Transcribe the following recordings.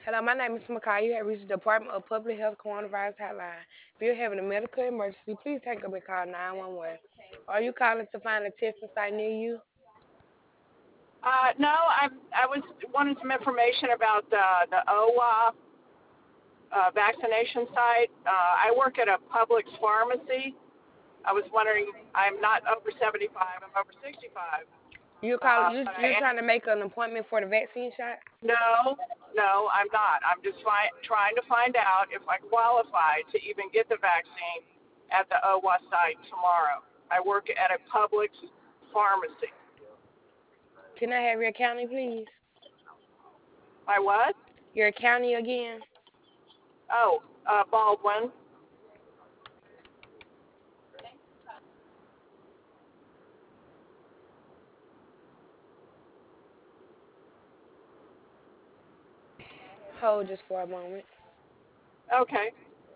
Hello, my name is Makai. You have reached the Department of Public Health Coronavirus Hotline. If you're having a medical emergency, please hang up and call 911. Are you calling to find a testing site near you? No, I was wanting some information about the OWA vaccination site. I work at a Publix pharmacy. I was wondering, I'm not over 75, I'm over 65. You're calling. You're And trying to make an appointment for the vaccine shot. no, no, I'm not. I'm just trying to find out if I qualify to even get the vaccine at the OWA site tomorrow. I work at a Publix pharmacy. Can I have your county, please? My what? Your county again. Oh, Baldwin. Hold just for a moment. Okay.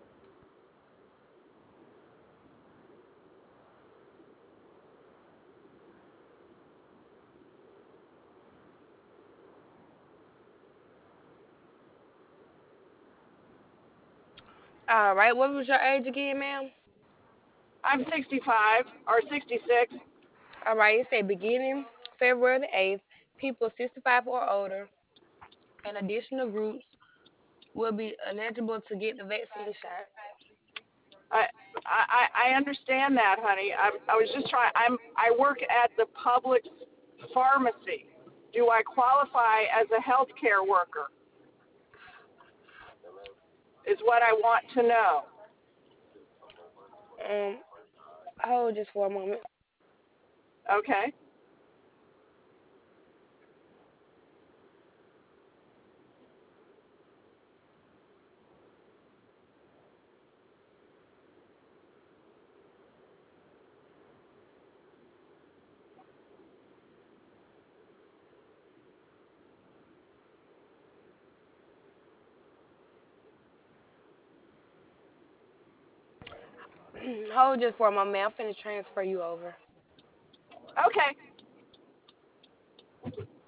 All right. What was your age again, ma'am? I'm 65 or 66. All right. It said beginning February the 8th. People 65 or older and additional groups will be eligible to get the vaccine shot. I I understand that, honey. I was just trying. I work at the public pharmacy. Do I qualify as a healthcare worker? Is what I want to know. Um, hold just for a moment. Okay. Hold just for a moment. I'm finna transfer you over. Okay.